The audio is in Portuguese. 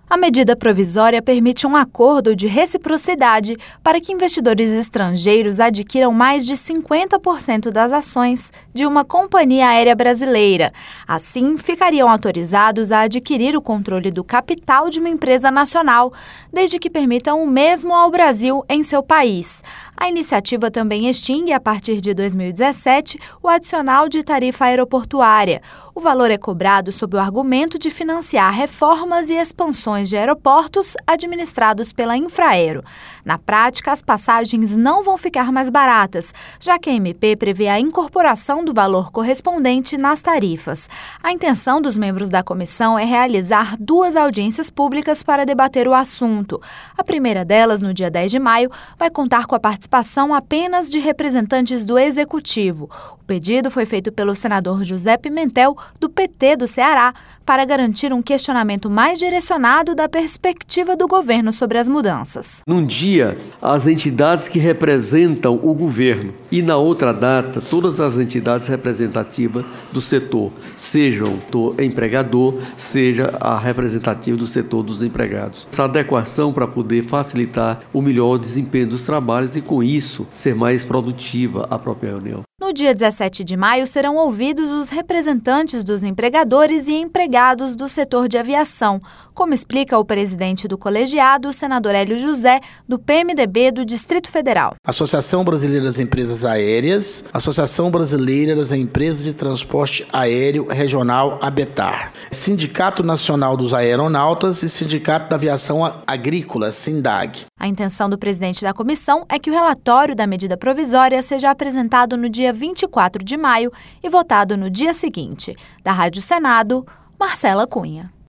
A medida provisória permite um acordo de reciprocidade para que investidores estrangeiros adquiram mais de 50% das ações de uma companhia aérea brasileira. Assim, ficariam autorizados a adquirir o controle do capital de uma empresa nacional, desde que permitam o mesmo ao Brasil em seu país. A iniciativa também extingue, a partir de 2017, o adicional de tarifa aeroportuária. O valor é cobrado sob o argumento de financiar reformas e expansões de aeroportos administrados pela Infraero. Na prática, as passagens não vão ficar mais baratas, já que a MP prevê a incorporação do valor correspondente nas tarifas. A intenção dos membros da comissão é realizar 2 audiências públicas para debater o assunto. A primeira delas, no dia 10 de maio, vai contar com a participação apenas de representantes do Executivo. O pedido foi feito pelo senador José Pimentel, do PT do Ceará, para garantir um questionamento mais direcionado da perspectiva do governo sobre as mudanças. Num dia, as entidades que representam o governo e na outra data, todas as entidades representativas do setor, sejam do empregador, seja a representativa do setor dos empregados. Essa adequação para poder facilitar o melhor desempenho dos trabalhos e, com isso, ser mais produtiva a própria reunião. No dia 17 de maio, serão ouvidos os representantes dos empregadores e empregados do setor de aviação, como explica o presidente do colegiado, o senador Hélio José, do PMDB do Distrito Federal. Associação Brasileira das Empresas Aéreas, Associação Brasileira das Empresas de Transporte Aéreo Regional, ABETAR, Sindicato Nacional dos Aeronautas e Sindicato da Aviação Agrícola, SINDAG. A intenção do presidente da comissão é que o relatório da medida provisória seja apresentado no dia 24 de maio e votado no dia seguinte. Da Rádio Senado, Marcela Cunha.